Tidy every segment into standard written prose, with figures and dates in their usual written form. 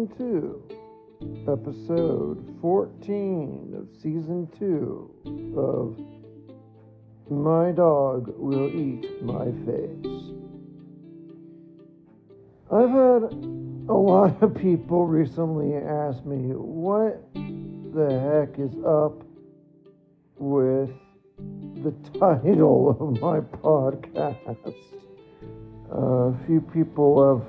to episode 14 of season 2 of My Dog Will Eat My Face. I've had a lot of people recently ask me what the heck is up with the title of my podcast. A few people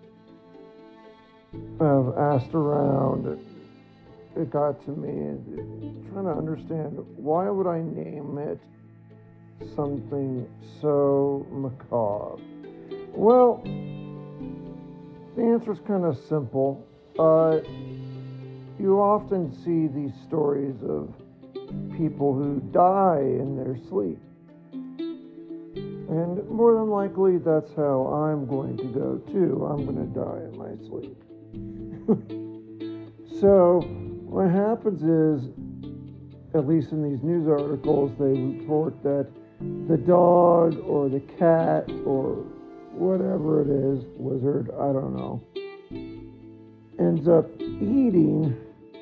have asked around. It got to me and trying to understand, why would I name it something so macabre? Well, the answer is kind of simple. You often see these stories of people who die in their sleep. And more than likely, that's how I'm going to go too. I'm going to die in my sleep. So, what happens is, at least in these news articles, they report that the dog or the cat or whatever it is, lizard, I don't know, ends up eating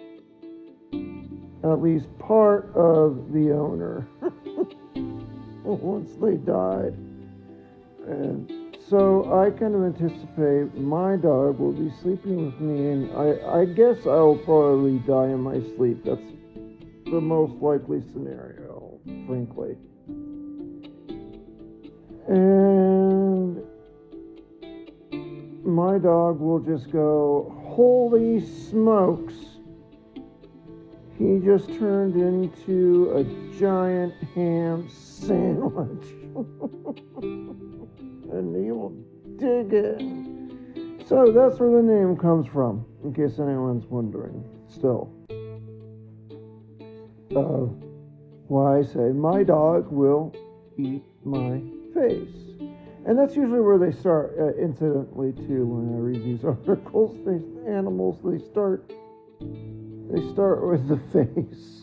at least part of the owner once they died. And so I kind of anticipate my dog will be sleeping with me, and I guess I'll probably die in my sleep. That's the most likely scenario, frankly. And my dog will just go, holy smokes, he just turned into a giant ham sandwich. And he will dig in. So that's where the name comes from, in case anyone's wondering still. Why I say my dog will eat my face. And that's usually where they start, incidentally, too, when I read these articles. These animals, they start with the face.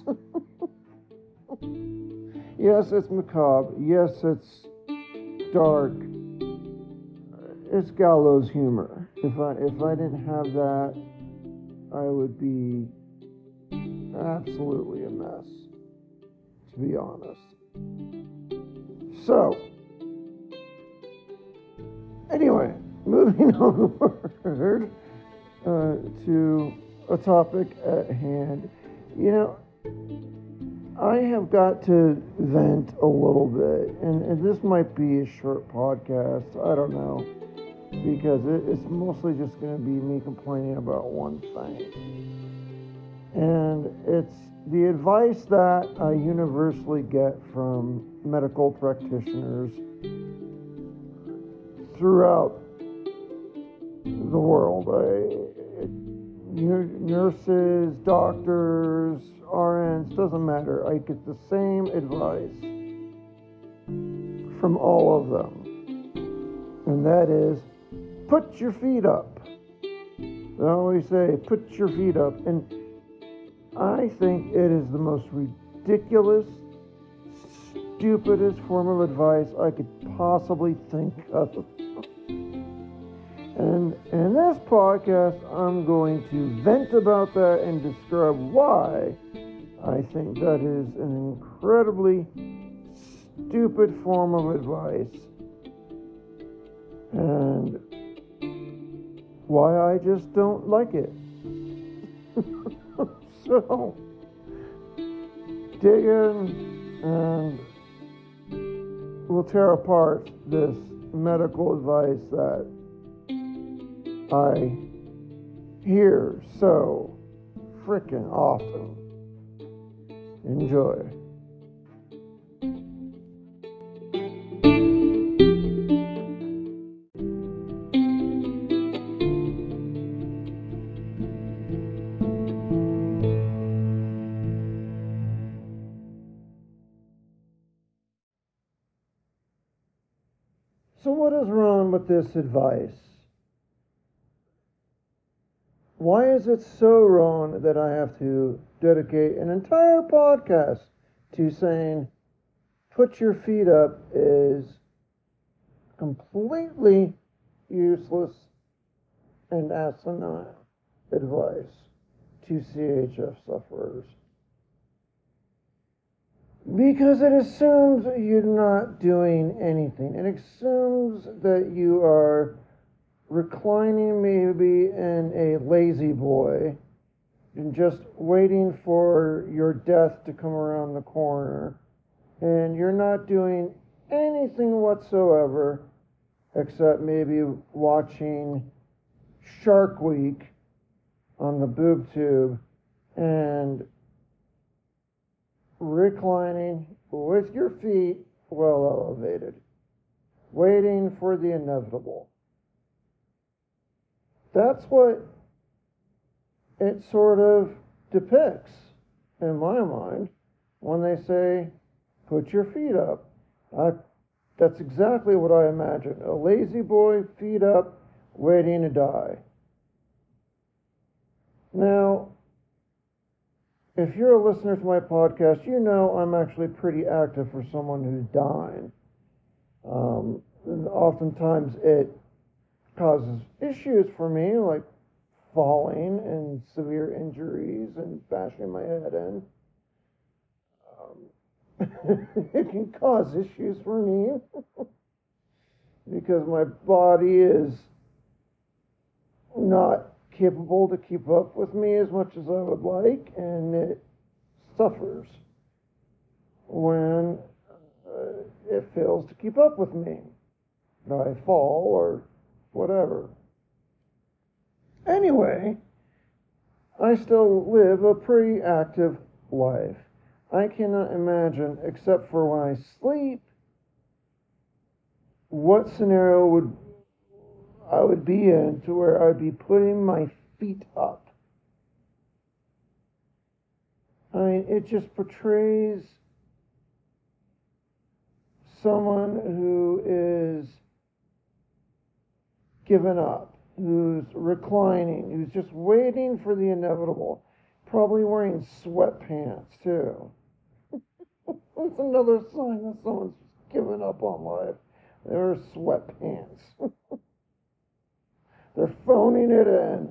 Yes, it's macabre. Yes, it's dark. It's gallows humor. If I didn't have that, I would be absolutely a mess, to be honest. So, anyway, moving onward to a topic at hand. You know, I have got to vent a little bit, and this might be a short podcast, I don't know, because it's mostly just going to be me complaining about one thing. And it's the advice that I universally get from medical practitioners throughout the world. Nurses, doctors, RNs, doesn't matter. I get the same advice from all of them. And that is, put your feet up. They always say, put your feet up. And I think it is the most ridiculous, stupidest form of advice I could possibly think of. And in this podcast, I'm going to vent about that and describe why I think that is an incredibly stupid form of advice, and why I just don't like it. So, dig in and we'll tear apart this medical advice that I hear so freaking often. Enjoy. So what is wrong with this advice? Why is it so wrong that I have to dedicate an entire podcast to saying put your feet up is completely useless and asinine? advice to CHF sufferers because it assumes you're not doing anything. It assumes that you are reclining maybe in a lazy boy and just waiting for your death to come around the corner, and you're not doing anything whatsoever except maybe watching Shark Week on the boob tube and reclining with your feet well elevated, waiting for the inevitable. That's what it sort of depicts in my mind when they say, put your feet up. That's exactly what I imagine. A lazy boy, feet up, waiting to die. Now, if you're a listener to my podcast, you know I'm actually pretty active for someone who's dying. Oftentimes it causes issues for me, like falling and severe injuries and bashing my head in. It can cause issues for me because my body is not capable to keep up with me as much as I would like, and it suffers when it fails to keep up with me. I fall or whatever. Anyway, I still live a pretty active life. I cannot imagine, except for when I sleep, what scenario I would be in to where I'd be putting my feet up. I mean, it just portrays someone who is given up, who's reclining, who's just waiting for the inevitable, probably wearing sweatpants too. That's another sign that someone's given up on life. They're sweatpants. They're phoning it in.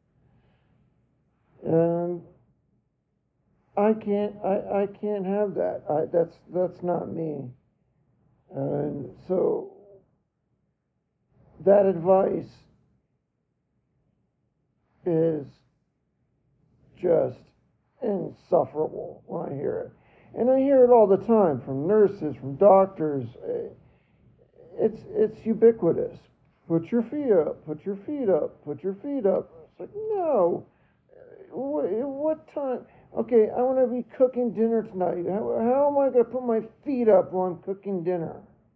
And I can't have that. That's not me. And so that advice is just insufferable when I hear it. And I hear it all the time from nurses, from doctors. It's ubiquitous. Put your feet up, put your feet up, put your feet up. It's like, no. What time? Okay, I want to be cooking dinner tonight. How am I going to put my feet up while I'm cooking dinner?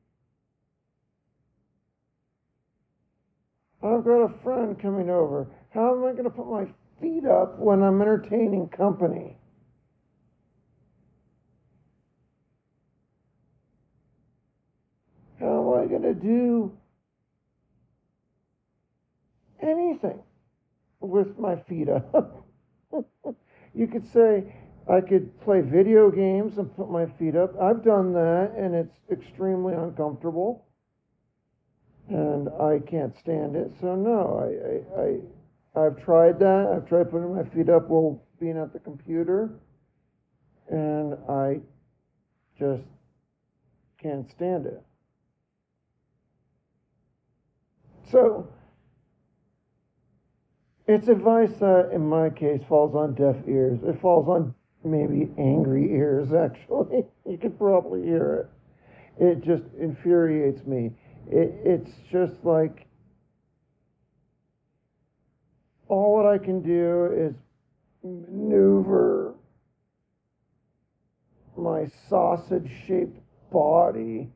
I've got a friend coming over. How am I going to put my feet up when I'm entertaining company? How am I going to do anything with my feet up? You could say I could play video games and put my feet up. I've done that, and it's extremely uncomfortable, and I can't stand it. So no, I've tried that. I've tried putting my feet up while being at the computer, and I just can't stand it. So it's advice that, in my case, falls on deaf ears. It falls on maybe angry ears, actually. You could probably hear it. It just infuriates me. It's just like all that I can do is maneuver my sausage-shaped body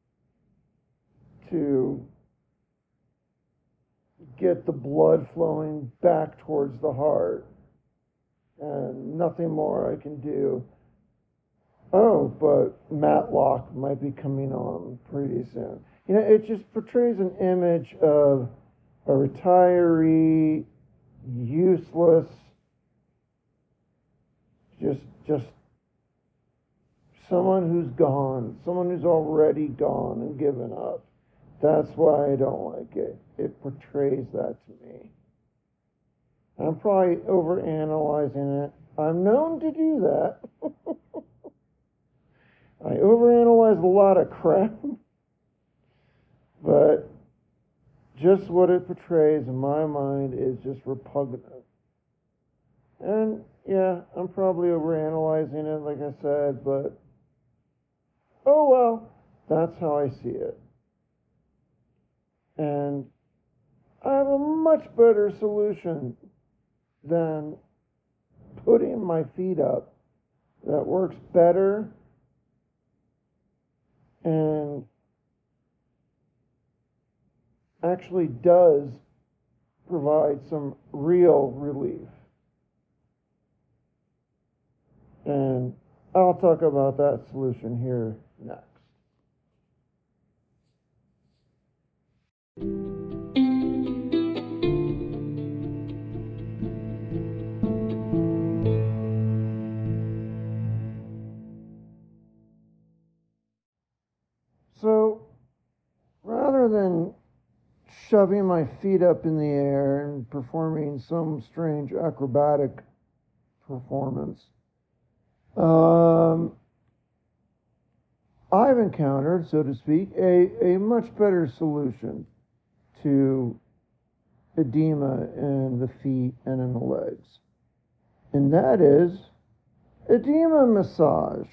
to get the blood flowing back towards the heart, and nothing more I can do. Oh, but Matlock might be coming on pretty soon. You know, it just portrays an image of a retiree, useless, just someone who's gone, someone who's already gone and given up. That's why I don't like it. It portrays that to me. I'm probably overanalyzing it. I'm known to do that. I overanalyze a lot of crap, but just what it portrays in my mind is just repugnant. And yeah, I'm probably overanalyzing it, like I said, but oh well, that's how I see it. And I have a much better solution than putting my feet up that works better and actually does provide some real relief. And I'll talk about that solution here next. So, rather than shoving my feet up in the air and performing some strange acrobatic performance, I've encountered, so to speak, a much better solution to edema in the feet and in the legs. And that is edema massage,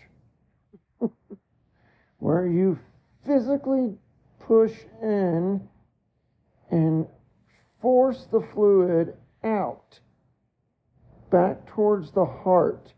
where you physically push in and force the fluid out back towards the heart.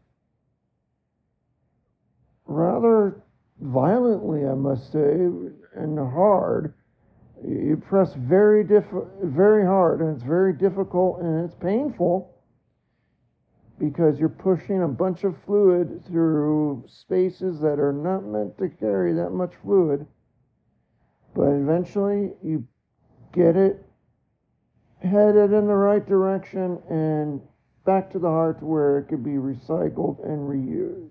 Rather violently, I must say, and hard. You press very hard, and it's very difficult, and it's painful because you're pushing a bunch of fluid through spaces that are not meant to carry that much fluid. But eventually, you get it headed in the right direction and back to the heart where it could be recycled and reused.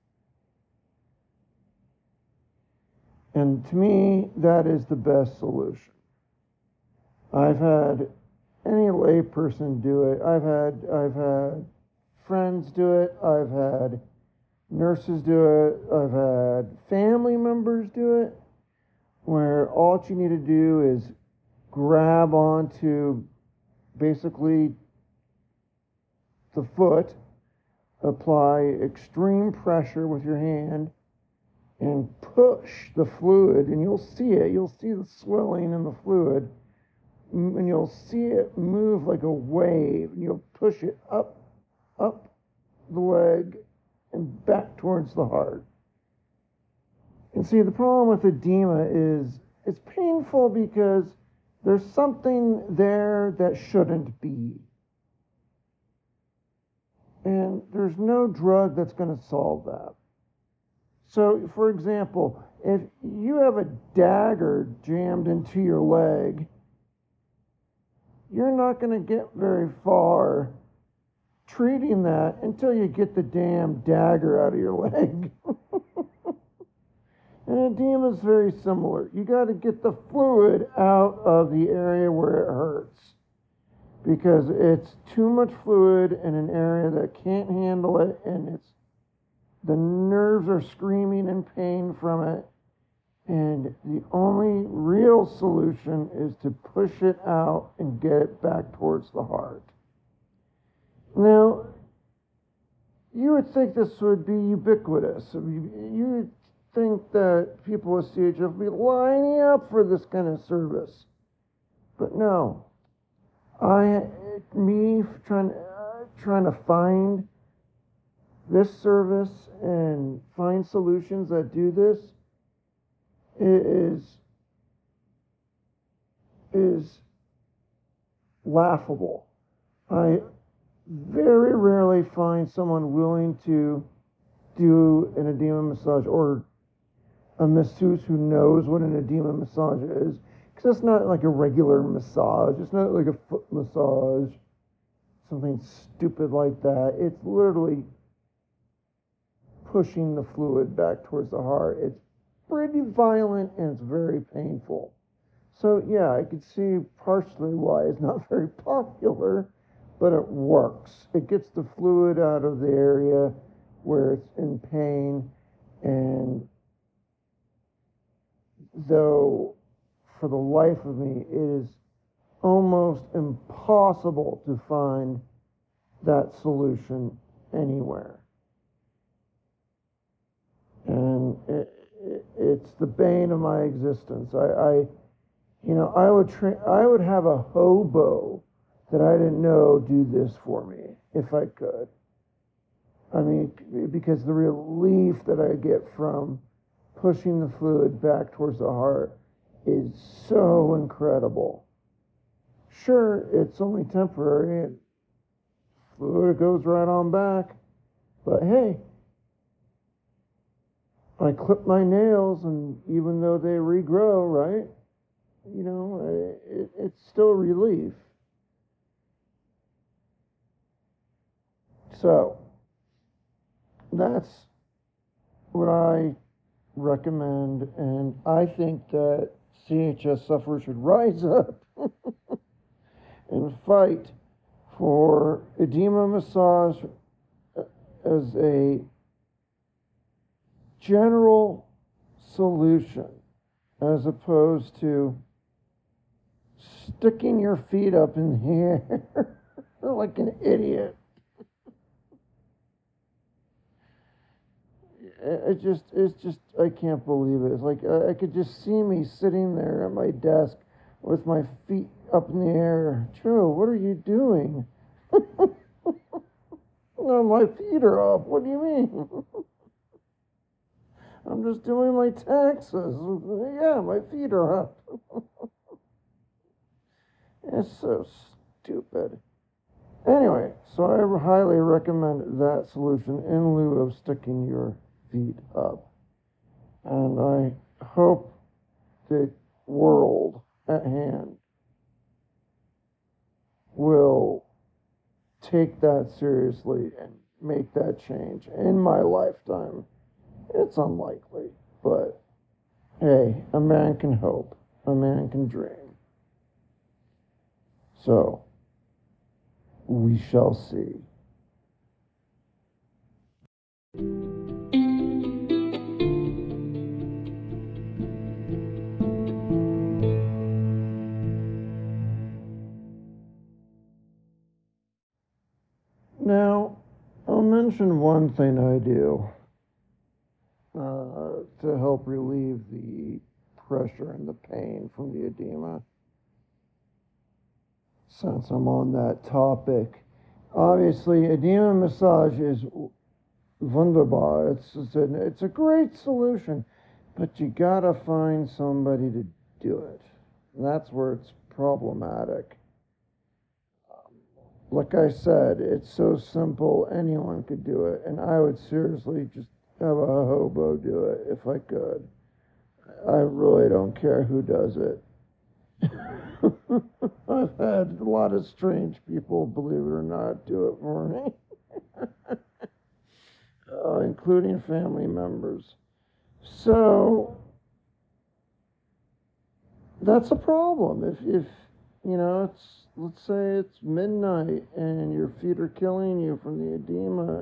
And to me, that is the best solution. I've had any layperson do it. I've had friends do it. I've had nurses do it. I've had family members do it, where all you need to do is grab onto basically the foot, apply extreme pressure with your hand, and push the fluid, and you'll see it. You'll see the swelling in the fluid, and you'll see it move like a wave, and you'll push it up the leg and back towards the heart. And see, the problem with edema is it's painful because there's something there that shouldn't be. And there's no drug that's going to solve that. So, for example, if you have a dagger jammed into your leg, you're not going to get very far treating that until you get the damn dagger out of your leg. And edema is very similar. You got to get the fluid out of the area where it hurts, because it's too much fluid in an area that can't handle it, and the nerves are screaming in pain from it, and the only real solution is to push it out and get it back towards the heart. Now, you would think this would be ubiquitous. You would think that people with CHF would be lining up for this kind of service. But no. Trying to find this service and find solutions that do this is laughable. I very rarely find someone willing to do an edema massage, or a masseuse who knows what an edema massage is, because it's not like a regular massage. It's not like a foot massage, something stupid like that. It's literally pushing the fluid back towards the heart. It's pretty violent and it's very painful. So yeah, I could see partially why it's not very popular, but it works. It gets the fluid out of the area where it's in pain, and though for the life of me it is almost impossible to find that solution anywhere. And it's the bane of my existence. I would have a hobo that I didn't know do this for me if I could. I mean, because the relief that I get from pushing the fluid back towards the heart is so incredible. Sure, it's only temporary, and fluid goes right on back, but hey, I clip my nails, and even though they regrow, right, it's still relief. So, that's what I recommend, and I think that CHS sufferers should rise up and fight for edema massage as a general solution, as opposed to sticking your feet up in the air like an idiot. I can't believe it. It's like I could just see me sitting there at my desk with my feet up in the air. Joe, what are you doing? No, my feet are up. What do you mean? I'm just doing my taxes. Yeah, my feet are up. It's so stupid. Anyway, so I highly recommend that solution in lieu of sticking your feet up. And I hope the world at hand will take that seriously and make that change in my lifetime. It's unlikely, but hey, a man can hope, a man can dream. So, we shall see. Now, I'll mention one thing I do to help relieve the pressure and the pain from the edema. Since I'm on that topic, obviously, edema massage is wunderbar. It's a great solution, but you gotta find somebody to do it. And that's where it's problematic. Like I said, it's so simple, anyone could do it, and I would seriously just have a hobo do it if I could. I really don't care who does it. I've had a lot of strange people, believe it or not, do it for me, including family members. So that's a problem. If let's say it's midnight and your feet are killing you from the edema,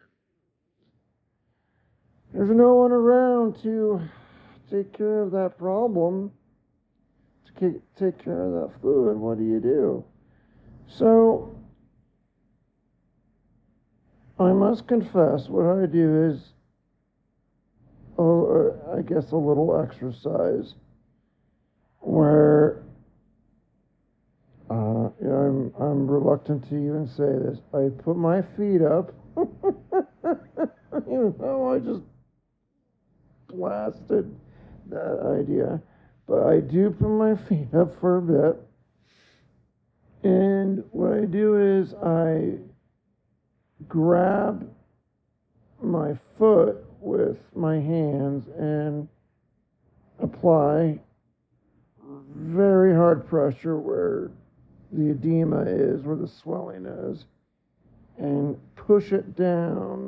there's no one around to take care of that problem, to take care of that fluid. What do? So I must confess, what I do is, I guess, a little exercise where I'm reluctant to even say this. I put my feet up, even though I just blasted that idea, but I do put my feet up for a bit. And what I do is I grab my foot with my hands and apply very hard pressure where the edema is, where the swelling is, and push it down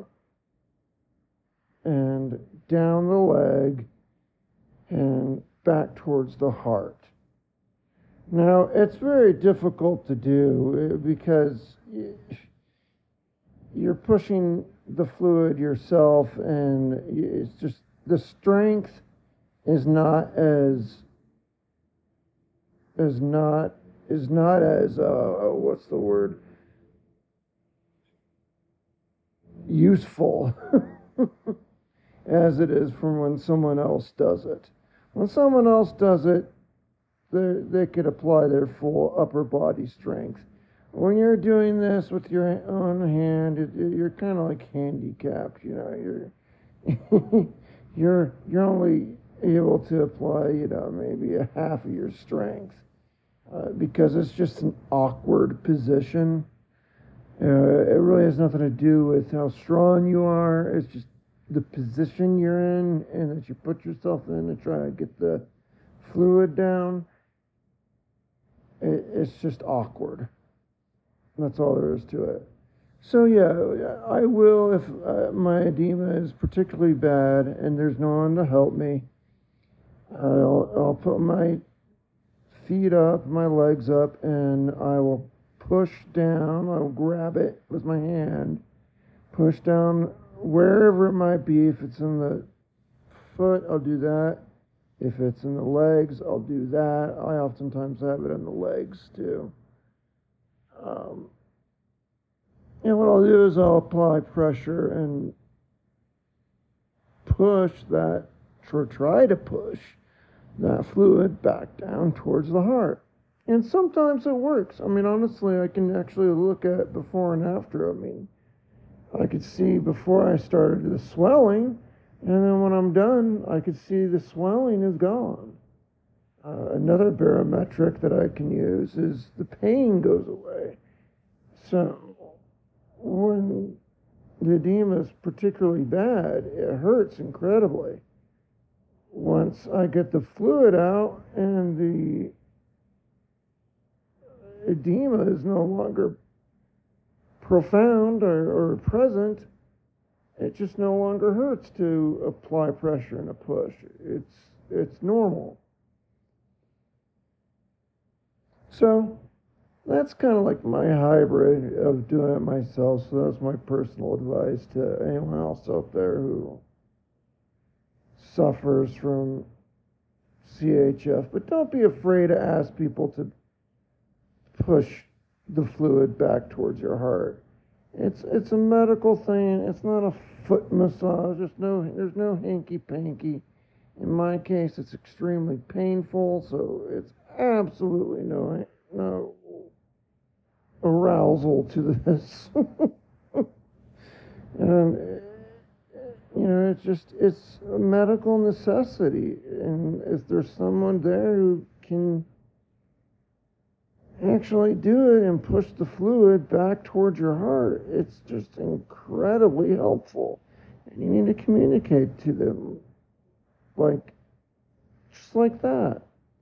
and down the leg and back towards the heart. Now, it's very difficult to do because you're pushing the fluid yourself, and it's just the strength is not as not is not as what's the word, useful as it is from when someone else does it. When someone else does it, they could apply their full upper body strength. When you're doing this with your own hand, you're kind of like handicapped. You know, you're only able to apply, maybe a half of your strength because it's just an awkward position. It really has nothing to do with how strong you are. It's just the position you're in and that you put yourself in to try to get the fluid down. It's just awkward. That's all there is to it. So yeah, I will if my edema is particularly bad and there's no one to help me. I'll put my feet up, my legs up, and I will push down. I'll grab it with my hand, push down wherever it might be. If it's in the foot, I'll do that. If it's in the legs, I'll do that. I oftentimes have it in the legs too. And what I'll do is I'll apply pressure and push that, or try to push that fluid back down towards the heart. And sometimes it works. I mean, honestly, I can actually look at before and after. I mean, I could see before I started the swelling, and then when I'm done, I could see the swelling is gone. Another barometric that I can use is the pain goes away. So when the edema is particularly bad, it hurts incredibly. Once I get the fluid out and the edema is no longer profound or present, it just no longer hurts to apply pressure and a push. It's normal. So that's kind of like my hybrid of doing it myself. So that's my personal advice to anyone else out there who suffers from CHF. But don't be afraid to ask people to push the fluid back towards your heart. It's a medical thing. It's not a foot massage. There's no hanky panky. In my case, it's extremely painful, so it's absolutely no arousal to this. And it's a medical necessity. And if there's someone there who can actually do it and push the fluid back towards your heart, it's just incredibly helpful. And you need to communicate to them just like that.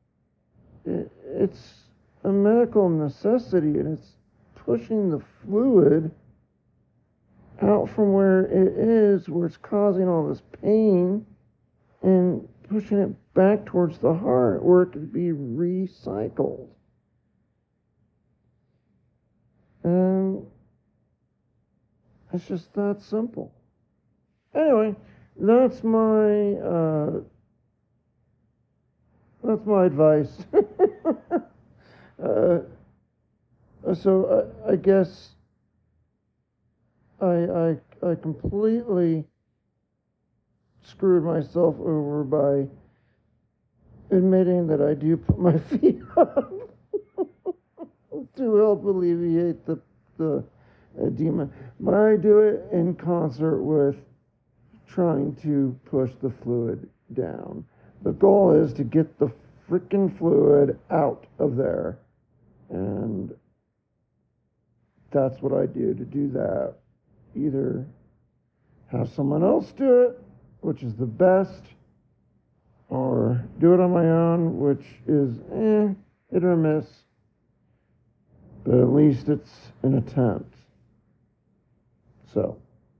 It's a medical necessity, and it's pushing the fluid out from where it is, where it's causing all this pain, and pushing it back towards the heart where it can be recycled. And it's just that simple. Anyway, that's my advice. So I guess I completely screwed myself over by admitting that I do put my feet up to help alleviate the edema. But I do it in concert with trying to push the fluid down. The goal is to get the freaking fluid out of there. And that's what I do. To do that, either have someone else do it, which is the best, or do it on my own, which is hit or miss. But at least it's an attempt. So,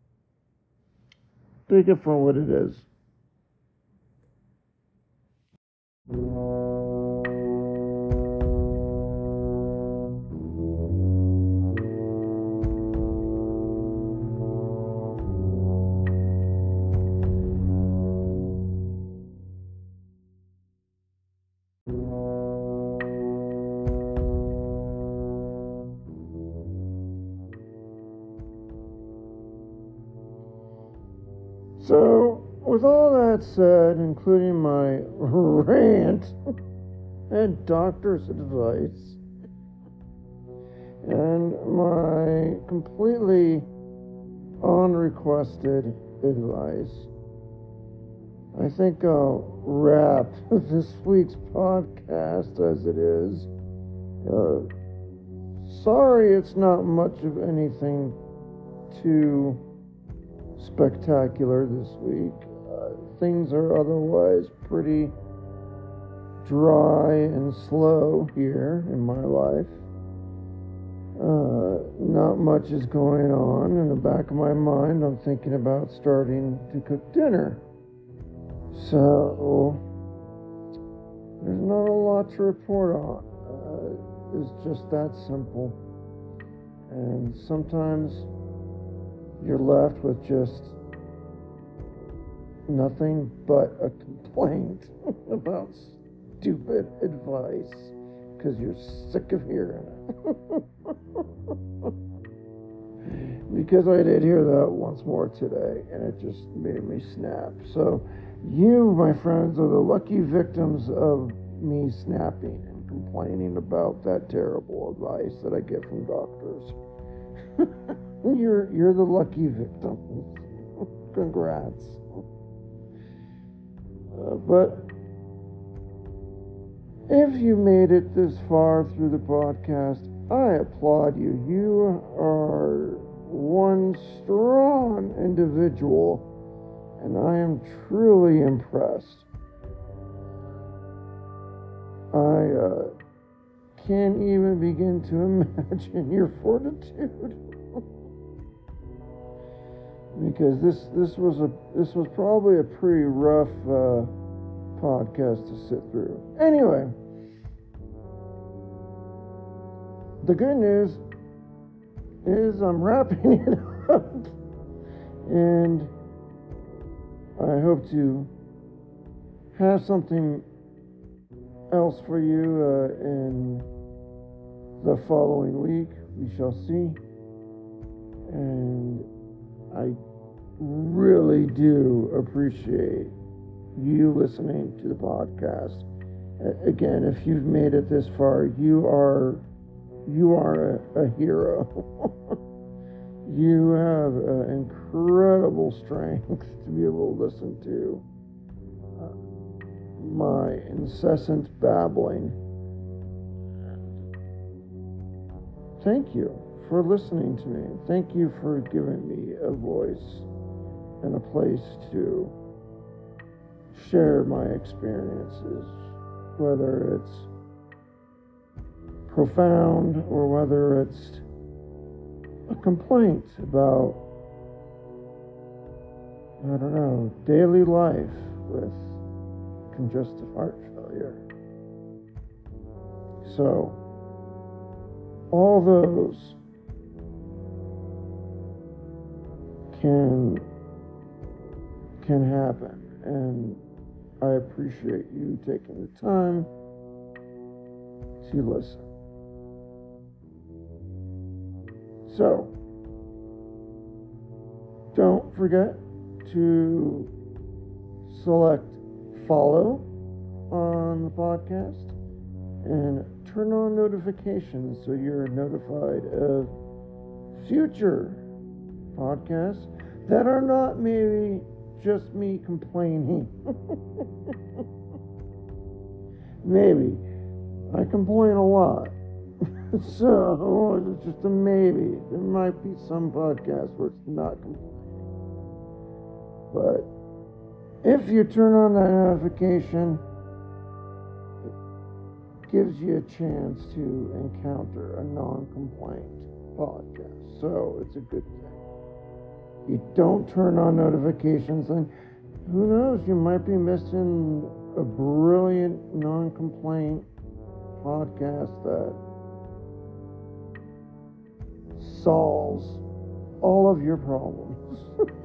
take it for what it is. with all that said, including my rant and doctor's advice, and my completely unrequested advice, I think I'll wrap this week's podcast as it is. Sorry it's not much of anything too spectacular this week. Things are otherwise pretty dry and slow here in my life. Not much is going on. In the back of my mind, I'm thinking about starting to cook dinner. So, there's not a lot to report on. It's just that simple. And sometimes you're left with just nothing but a complaint about stupid advice because you're sick of hearing it. Because I did hear that once more today, and it just made me snap. So you, my friends, are the lucky victims of me snapping and complaining about that terrible advice that I get from doctors. You're the lucky victims. Congrats. But if you made it this far through the podcast, I applaud you. You are one strong individual, and I am truly impressed. I can't even begin to imagine your fortitude. Because this was probably a pretty rough podcast to sit through. Anyway, the good news is I'm wrapping it up, and I hope to have something else for you in the following week. We shall see. And I really do appreciate you listening to the podcast. Again, if you've made it this far, you are a hero. You have incredible strength to be able to listen to my incessant babbling. Thank you for listening to me. Thank you for giving me a voice and a place to share my experiences, whether it's profound or whether it's a complaint about, I don't know, daily life with congestive heart failure. So, all those can happen, and I appreciate you taking the time to listen. So, don't forget to select follow on the podcast and turn on notifications so you're notified of future podcasts that are not maybe just me complaining. Maybe. I complain a lot. So, it's just a maybe. There might be some podcasts where it's not complaining. But if you turn on that notification, it gives you a chance to encounter a non-complaint podcast. So, it's a good thing. You don't turn on notifications, and who knows, you might be missing a brilliant non-complaint podcast that solves all of your problems.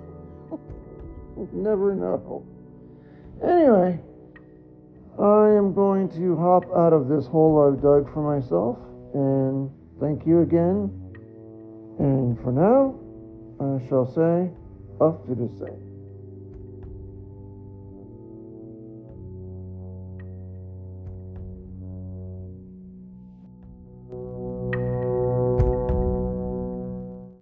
Never know. Anyway, I am going to hop out of this hole I've dug for myself, and thank you again. And for now, I shall say, auf Wiedersehen.